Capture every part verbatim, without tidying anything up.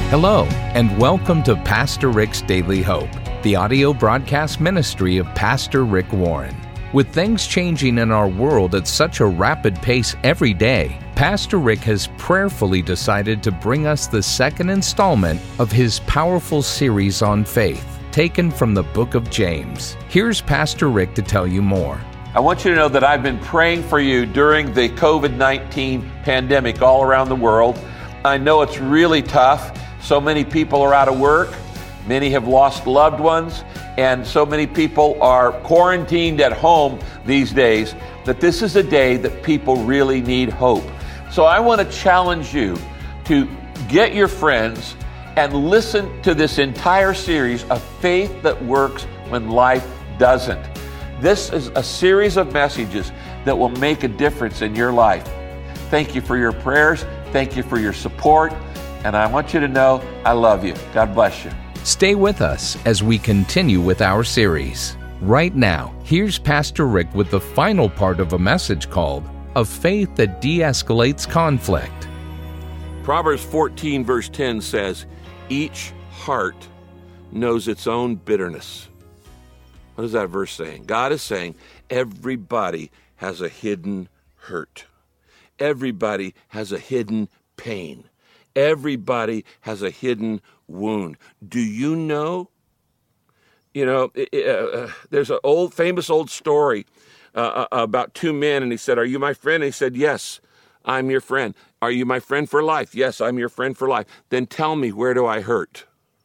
Hello, and welcome to Pastor Rick's Daily Hope, the audio broadcast ministry of Pastor Rick Warren. With things changing in our world at such a rapid pace every day, Pastor Rick has prayerfully decided to bring us the second installment of his powerful series on faith, taken from the book of James. Here's Pastor Rick to tell you more. I want you to know that I've been praying for you during the covid nineteen pandemic all around the world. I know it's really tough. So many people are out of work. Many have lost loved ones. And so many people are quarantined at home these days that this is a day that people really need hope. So I want to challenge you to get your friends and listen to this entire series of faith that works when life doesn't. This is a series of messages that will make a difference in your life. Thank you for your prayers. Thank you for your support. And I want you to know I love you. God bless you. Stay with us as we continue with our series. Right now, here's Pastor Rick with the final part of a message called A Faith That De-Escalates Conflict. Proverbs fourteen verse ten says, each heart knows its own bitterness. What is that verse saying? God is saying everybody has a hidden hurt. Everybody has a hidden pain. Everybody has a hidden wound. Do you know? You know, uh, there's an old, famous old story uh, about two men, and he said, "Are you my friend?" And he said, "Yes, I'm your friend." "Are you my friend for life?" "Yes, I'm your friend for life." "Then tell me, where do I hurt?"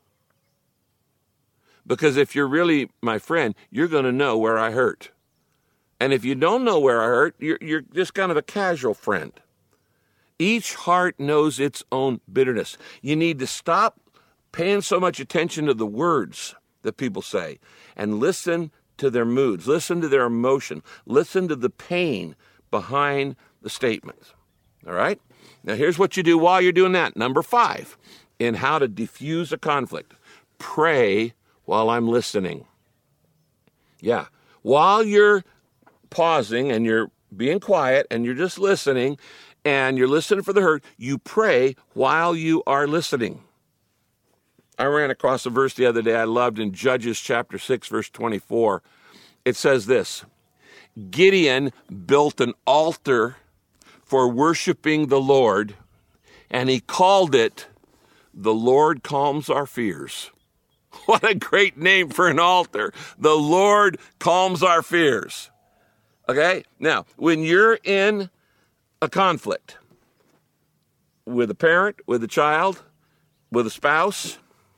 Because if you're really my friend, you're going to know where I hurt. And if you don't know where I hurt, you're, you're just kind of a casual friend. Each heart knows its own bitterness. You need to stop paying so much attention to the words that people say and listen to their moods, listen to their emotion, listen to the pain behind the statements. All right? Now, here's what you do while you're doing that. Number five, in how to diffuse a conflict. Pray while I'm listening. Yeah. While you're pausing and you're being quiet and you're just listening, and you're listening for the hurt, you pray while you are listening. I ran across a verse the other day I loved in Judges chapter six, verse twenty-four. It says this, Gideon built an altar for worshiping the Lord, and he called it, "The Lord Calms Our Fears." What a great name for an altar. The Lord calms our fears. Okay? Now, when you're in a conflict with a parent, with a child, with a spouse,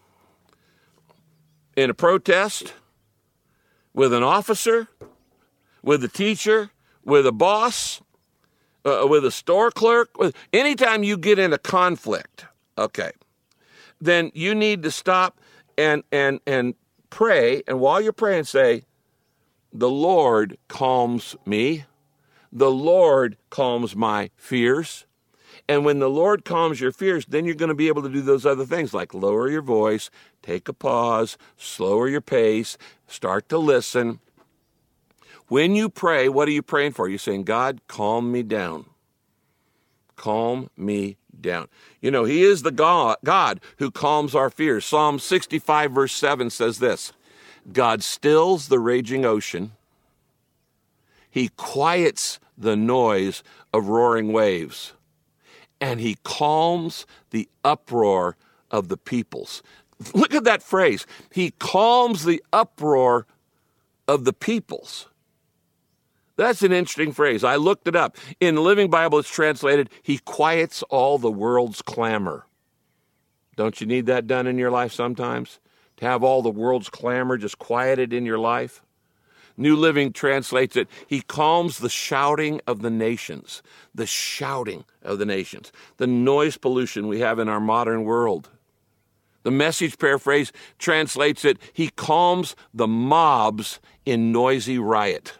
in a protest, with an officer, with a teacher, with a boss, uh, with a store clerk, with, anytime you get in a conflict, okay, then you need to stop and and and pray, and while you're praying, say, "The Lord calms me. The Lord calms my fears." And when the Lord calms your fears, then you're going to be able to do those other things like lower your voice, take a pause, slower your pace, start to listen. When you pray, what are you praying for? You're saying, "God, calm me down. Calm me down." You know, He is the God, God who calms our fears. Psalm sixty-five verse seven says this, "God stills the raging ocean. He quiets the noise of roaring waves, and He calms the uproar of the peoples." Look at that phrase. He calms the uproar of the peoples. That's an interesting phrase. I looked it up. In the Living Bible, it's translated, He quiets all the world's clamor. Don't you need that done in your life sometimes? To have all the world's clamor just quieted in your life? New Living translates it, He calms the shouting of the nations, the shouting of the nations, the noise pollution we have in our modern world. The Message paraphrase translates it, He calms the mobs in noisy riot.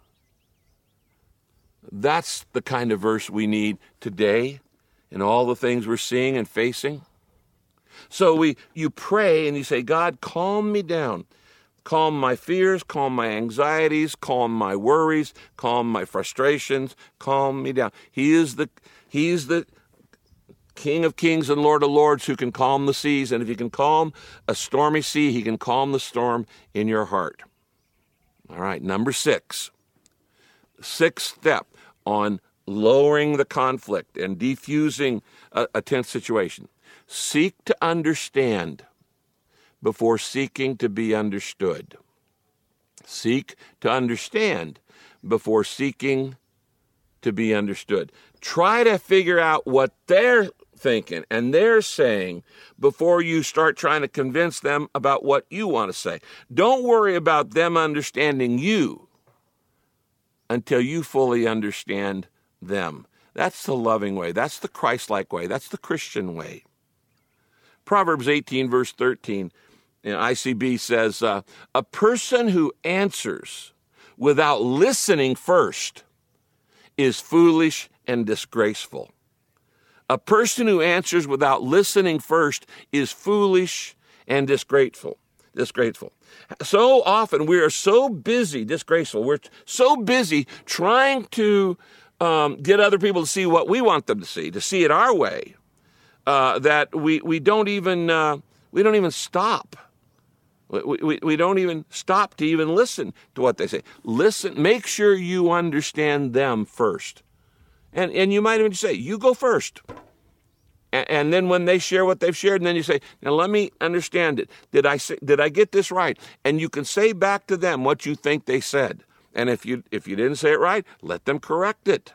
That's the kind of verse we need today in all the things we're seeing and facing. So we, you pray and you say, "God, calm me down. Calm my fears, calm my anxieties, calm my worries, calm my frustrations, calm me down." He is the, he is the King of kings and Lord of lords, who can calm the seas. And if he can calm a stormy sea, he can calm the storm in your heart. All right, number six. Sixth step on lowering the conflict and defusing a, a tense situation. Seek to understand before seeking to be understood. Seek to understand before seeking to be understood. Try to figure out what they're thinking and they're saying before you start trying to convince them about what you want to say. Don't worry about them understanding you until you fully understand them. That's the loving way. That's the Christ-like way. That's the Christian way. Proverbs eighteen, verse thirteen, you know, I C B says, uh, a person who answers without listening first is foolish and disgraceful. A person who answers without listening first is foolish and disgraceful. Disgraceful. So often we are so busy, disgraceful, we're so busy trying to um, get other people to see what we want them to see, to see it our way, uh, that we we don't even uh, we don't even stop. We, we we don't even stop to even listen to what they say. Listen, make sure you understand them first, and and you might even say, you go first. And then when they share what they've shared, and then you say, now let me understand it. Did I say, did I get this right? And you can say back to them what you think they said. And if you if you didn't say it right, let them correct it.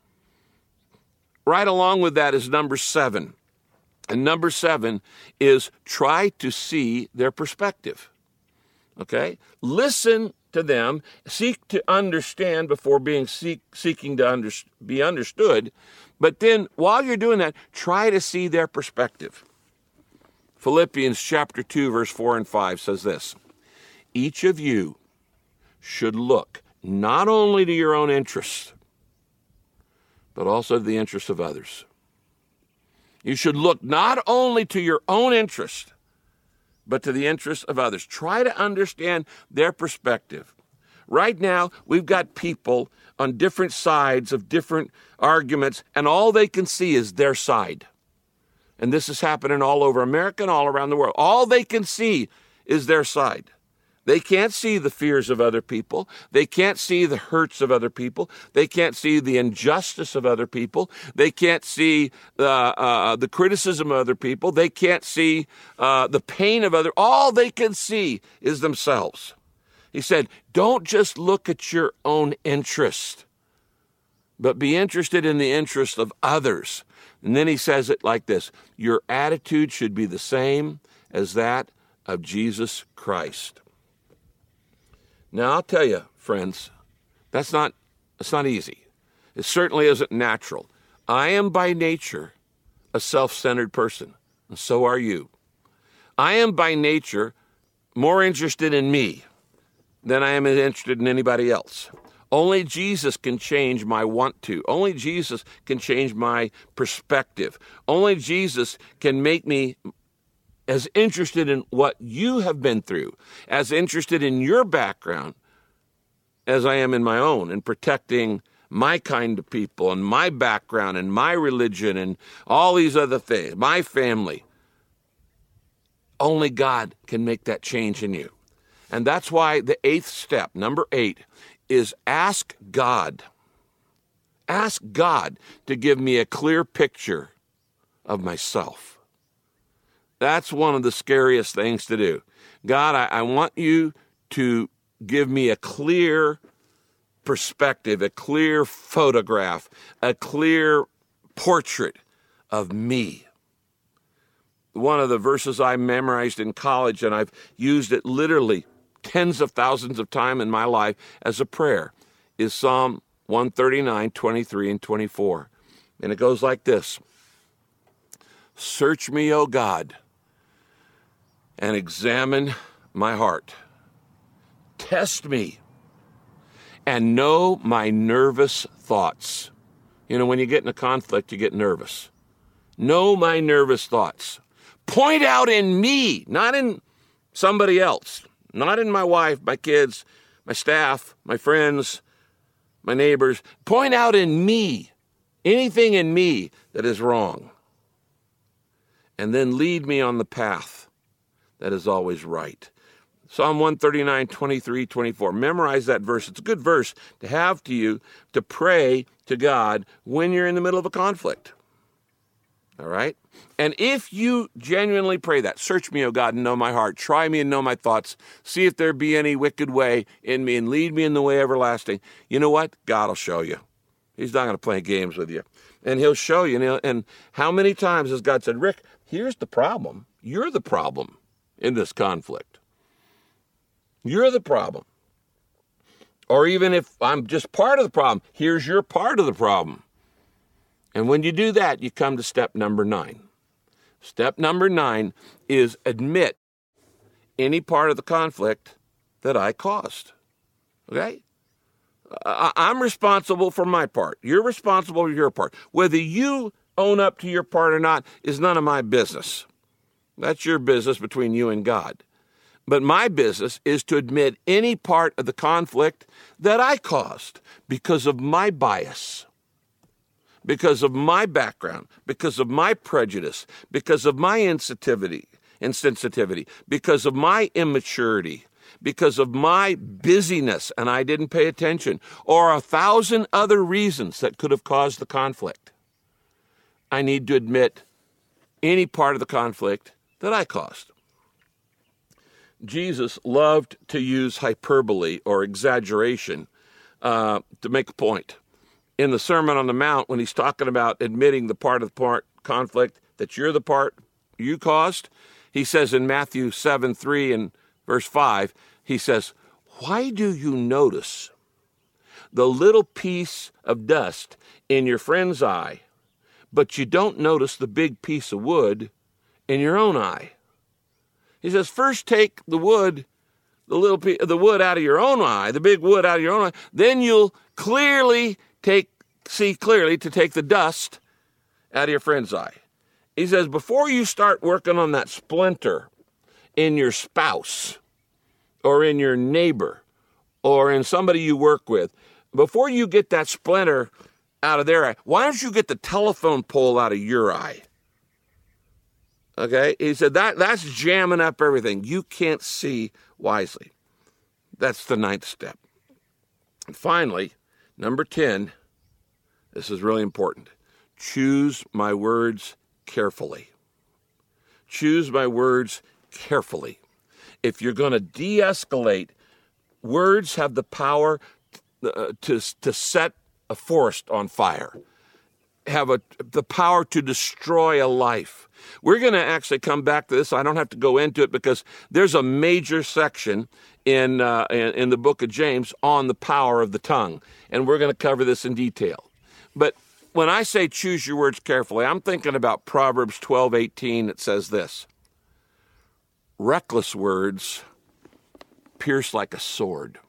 Right along with that is number seven. And number seven is try to see their perspective. Okay? Listen to them. Seek to understand before being seek, seeking to under, be understood. But then, while you're doing that, try to see their perspective. Philippians chapter two, verse four and five says this, each of you should look not only to your own interests, but also to the interests of others. You should look not only to your own interest, but to the interests of others. Try to understand their perspective. Right now, we've got people on different sides of different arguments, and all they can see is their side. And this is happening all over America and all around the world. All they can see is their side. They can't see the fears of other people. They can't see the hurts of other people. They can't see the injustice of other people. They can't see uh, uh, the criticism of other people. They can't see uh, the pain of other. All they can see is themselves. He said, don't just look at your own interest, but be interested in the interest of others. And then he says it like this, your attitude should be the same as that of Jesus Christ. Now, I'll tell you, friends, that's not, that's not easy. It certainly isn't natural. I am by nature a self-centered person, and so are you. I am by nature more interested in me than I am interested in anybody else. Only Jesus can change my want to. Only Jesus can change my perspective. Only Jesus can make me as interested in what you have been through, as interested in your background as I am in my own, in protecting my kind of people and my background and my religion and all these other things, my family. Only God can make that change in you. And that's why the eighth step, number eight, is ask God. Ask God to give me a clear picture of myself. That's one of the scariest things to do. God, I, I want you to give me a clear perspective, a clear photograph, a clear portrait of me. One of the verses I memorized in college, and I've used it literally tens of thousands of times in my life as a prayer, is Psalm one thirty-nine, twenty-three and twenty-four. And it goes like this. Search me, O God, and examine my heart. Test me and know my nervous thoughts. You know, when you get in a conflict, you get nervous. Know my nervous thoughts. Point out in me, not in somebody else, not in my wife, my kids, my staff, my friends, my neighbors. Point out in me anything in me that is wrong. and then lead me on the path that is always right. Psalm one thirty-nine, twenty-three, twenty-four. Memorize that verse. It's a good verse to have to you to pray to God when you're in the middle of a conflict. All right? And if you genuinely pray that, search me, O God, and know my heart. Try me and know my thoughts. See if there be any wicked way in me and lead me in the way everlasting. You know what? God will show you. He's not going to play games with you. And he'll show you. And, he'll, and how many times has God said, Rick, here's the problem. You're the problem in this conflict. You're the problem. Or even if I'm just part of the problem, here's your part of the problem. And when you do that, you come to step number nine. Step number nine is admit any part of the conflict that I caused. Okay? I- I'm responsible for my part. You're responsible for your part. Whether you own up to your part or not is none of my business. That's your business between you and God. But my business is to admit any part of the conflict that I caused because of my bias, because of my background, because of my prejudice, because of my insensitivity, insensitivity, because of my immaturity, because of my busyness and I didn't pay attention, or a thousand other reasons that could have caused the conflict. I need to admit any part of the conflict that I caused. Jesus loved to use hyperbole or exaggeration uh, to make a point. In the Sermon on the Mount, when he's talking about admitting the part of the part conflict that you're the part you caused, he says in Matthew seven, three and verse five, he says, why do you notice the little piece of dust in your friend's eye, but you don't notice the big piece of wood in your own eye? He says, first take the wood, the little piece, the wood out of your own eye, the big wood out of your own eye, then you'll clearly take, see clearly to take the dust out of your friend's eye. He says, before you start working on that splinter in your spouse or in your neighbor or in somebody you work with, before you get that splinter out of their eye, why don't you get the telephone pole out of your eye? Okay, he said that that's jamming up everything. You can't see wisely. That's the ninth step. And finally, number ten, this is really important. Choose my words carefully. Choose my words carefully. If you're going to de-escalate, words have the power uh, to, to set a forest on fire, have a, the power to destroy a life. We're going to actually come back to this. I don't have to go into it because there's a major section in, uh, in, in the book of James on the power of the tongue, and we're going to cover this in detail. But when I say choose your words carefully, I'm thinking about Proverbs twelve eighteen. It says this, reckless words pierce like a sword,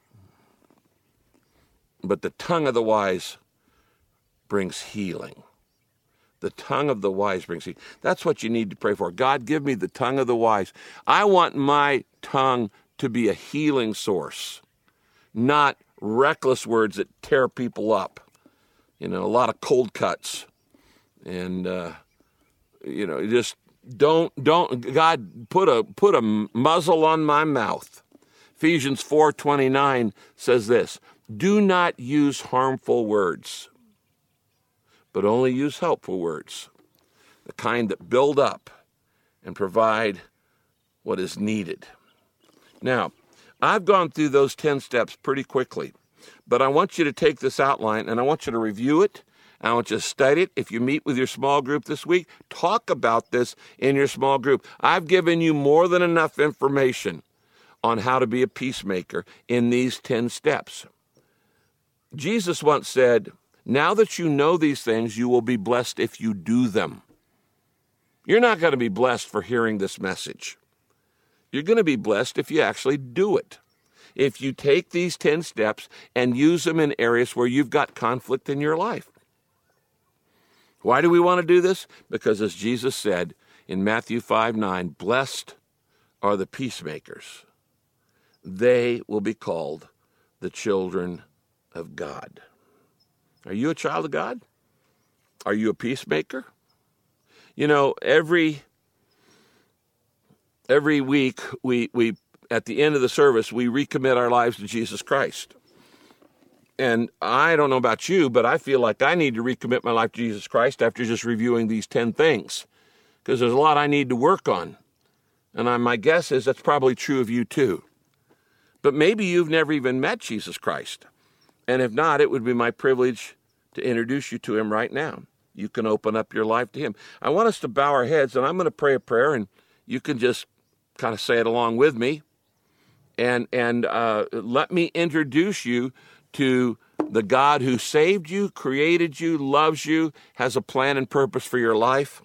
but the tongue of the wise brings healing. The tongue of the wise brings healing. That's what you need to pray for. God, give me the tongue of the wise. I want my tongue to be a healing source, not reckless words that tear people up. You know, a lot of cold cuts. And, uh, you know, just don't, don't, God, put a, put a muzzle on my mouth. Ephesians four twenty-nine says this, do not use harmful words, but only use helpful words, the kind that build up and provide what is needed. Now, I've gone through those ten steps pretty quickly, but I want you to take this outline and I want you to review it. I want you to study it. If you meet with your small group this week, talk about this in your small group. I've given you more than enough information on how to be a peacemaker in these ten steps. Jesus once said, now that you know these things, you will be blessed if you do them. You're not going to be blessed for hearing this message. You're going to be blessed if you actually do it. If you take these ten steps and use them in areas where you've got conflict in your life. Why do we want to do this? Because as Jesus said in Matthew five nine, blessed are the peacemakers. They will be called the children of God. Are you a child of God? Are you a peacemaker? You know, every every week we we at the end of the service we recommit our lives to Jesus Christ. And I don't know about you, but I feel like I need to recommit my life to Jesus Christ after just reviewing these ten things, because there's a lot I need to work on. And I, my guess is that's probably true of you too. But maybe you've never even met Jesus Christ. And if not, it would be my privilege to introduce you to him right now. You can open up your life to him. I want us to bow our heads, and I'm going to pray a prayer, and you can just kind of say it along with me. And, and uh, let me introduce you to the God who saved you, created you, loves you, has a plan and purpose for your life,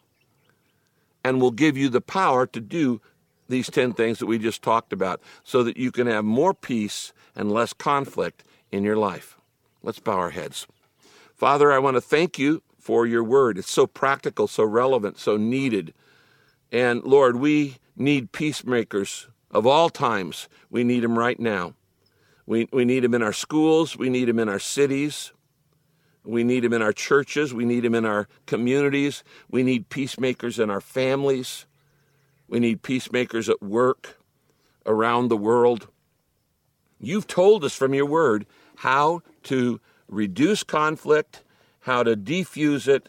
and will give you the power to do these ten things that we just talked about so that you can have more peace and less conflict in your life. Let's bow our heads. Father, I want to thank you for your word. It's so practical, so relevant, so needed. And Lord, we need peacemakers of all times. We need them right now. We, we need them in our schools. We need them in our cities. We need them in our churches. We need them in our communities. We need peacemakers in our families. We need peacemakers at work, around the world. You've told us from your word how to reduce conflict, how to defuse it,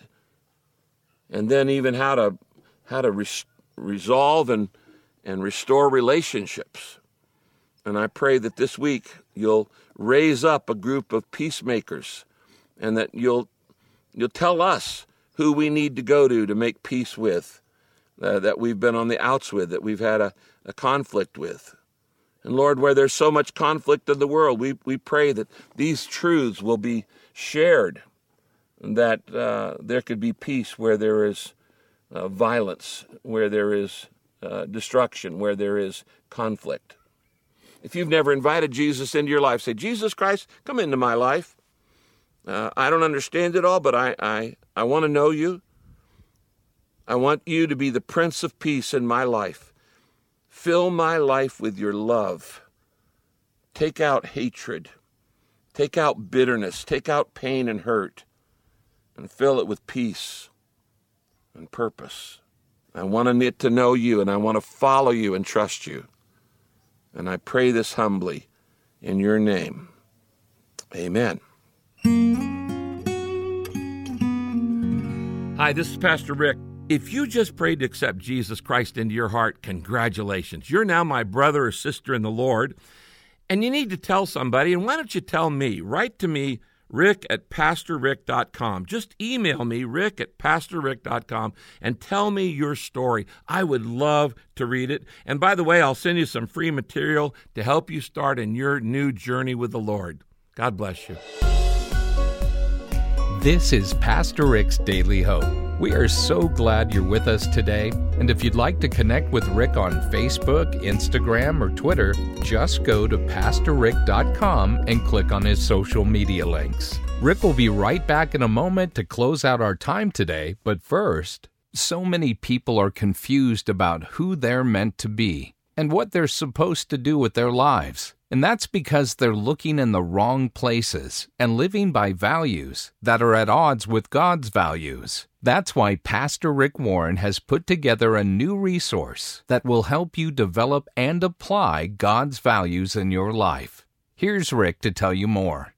and then even how to how to res- resolve and, and restore relationships. And I pray that this week you'll raise up a group of peacemakers, and that you'll you'll tell us who we need to go to to make peace with, uh, that we've been on the outs with, that we've had a, a conflict with. And Lord, where there's so much conflict in the world, we, we pray that these truths will be shared, and that uh, there could be peace where there is uh, violence, where there is uh, destruction, where there is conflict. If you've never invited Jesus into your life, say, Jesus Christ, come into my life. Uh, I don't understand it all, but I, I, I want to know you. I want you to be the Prince of Peace in my life. Fill my life with your love. Take out hatred. Take out bitterness. Take out pain and hurt. And fill it with peace and purpose. I want to get to know you, and I want to follow you and trust you. And I pray this humbly in your name. Amen. Hi, this is Pastor Rick. If you just prayed to accept Jesus Christ into your heart, congratulations. You're now my brother or sister in the Lord, and you need to tell somebody. And why don't you tell me? Write to me, rick at pastor rick dot com. Just email me, rick at pastor rick dot com, and tell me your story. I would love to read it. And by the way, I'll send you some free material to help you start in your new journey with the Lord. God bless you. This is Pastor Rick's Daily Hope. We are so glad you're with us today. And if you'd like to connect with Rick on Facebook, Instagram, or Twitter, just go to pastor rick dot com and click on his social media links. Rick will be right back in a moment to close out our time today. But first, so many people are confused about who they're meant to be and what they're supposed to do with their lives. And that's because they're looking in the wrong places and living by values that are at odds with God's values. That's why Pastor Rick Warren has put together a new resource that will help you develop and apply God's values in your life. Here's Rick to tell you more.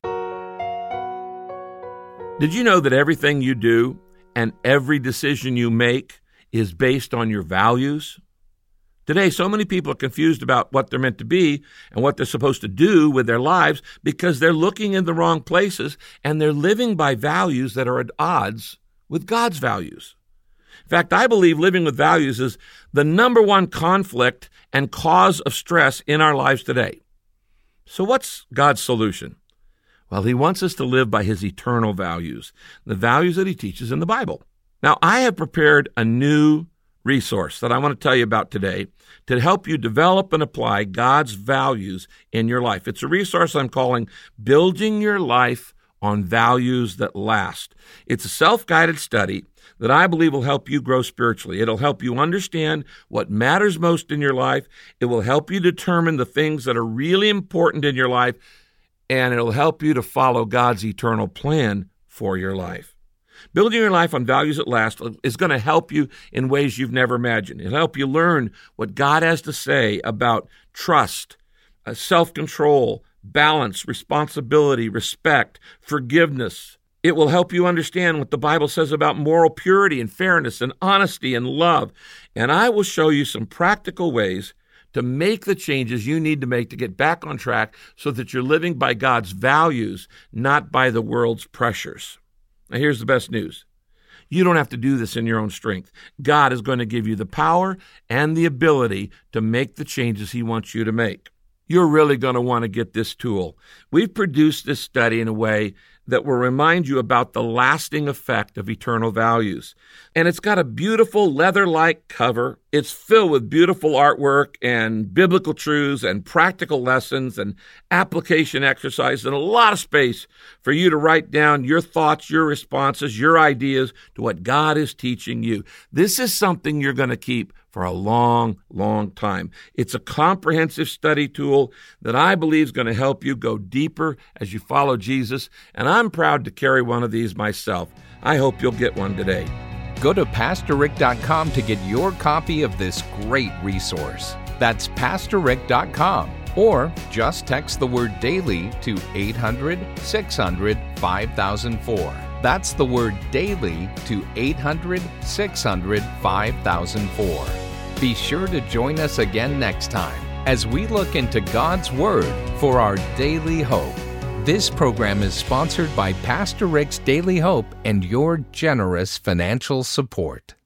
Did you know that everything you do and every decision you make is based on your values? Today, so many people are confused about what they're meant to be and what they're supposed to do with their lives because they're looking in the wrong places and they're living by values that are at odds with God's values. In fact, I believe living with values is the number one conflict and cause of stress in our lives today. So what's God's solution? Well, he wants us to live by his eternal values, the values that he teaches in the Bible. Now, I have prepared a new resource that I want to tell you about today to help you develop and apply God's values in your life. It's a resource I'm calling Building Your Life on Values That Last. It's a self-guided study that I believe will help you grow spiritually. It'll help you understand what matters most in your life. It will help you determine the things that are really important in your life, and it'll help you to follow God's eternal plan for your life. Building your life on values that last is going to help you in ways you've never imagined. It'll help you learn what God has to say about trust, uh, self-control, balance, responsibility, respect, forgiveness. It will help you understand what the Bible says about moral purity and fairness and honesty and love. And I will show you some practical ways to make the changes you need to make to get back on track so that you're living by God's values, not by the world's pressures. Now, here's the best news. You don't have to do this in your own strength. God is going to give you the power and the ability to make the changes He wants you to make. You're really going to want to get this tool. We've produced this study in a way that will remind you about the lasting effect of eternal values. And it's got a beautiful leather-like cover. It's filled with beautiful artwork and biblical truths and practical lessons and application exercises and a lot of space for you to write down your thoughts, your responses, your ideas to what God is teaching you. This is something you're going to keep for a long, long time. It's a comprehensive study tool that I believe is going to help you go deeper as you follow Jesus, and I'm proud to carry one of these myself. I hope you'll get one today. Go to pastor rick dot com to get your copy of this great resource. That's pastor rick dot com, or just text the word daily to eight hundred, six hundred, five thousand four. That's the word daily to eight hundred, six hundred, five thousand four. Be sure to join us again next time as we look into God's Word for our daily hope. This program is sponsored by Pastor Rick's Daily Hope and your generous financial support.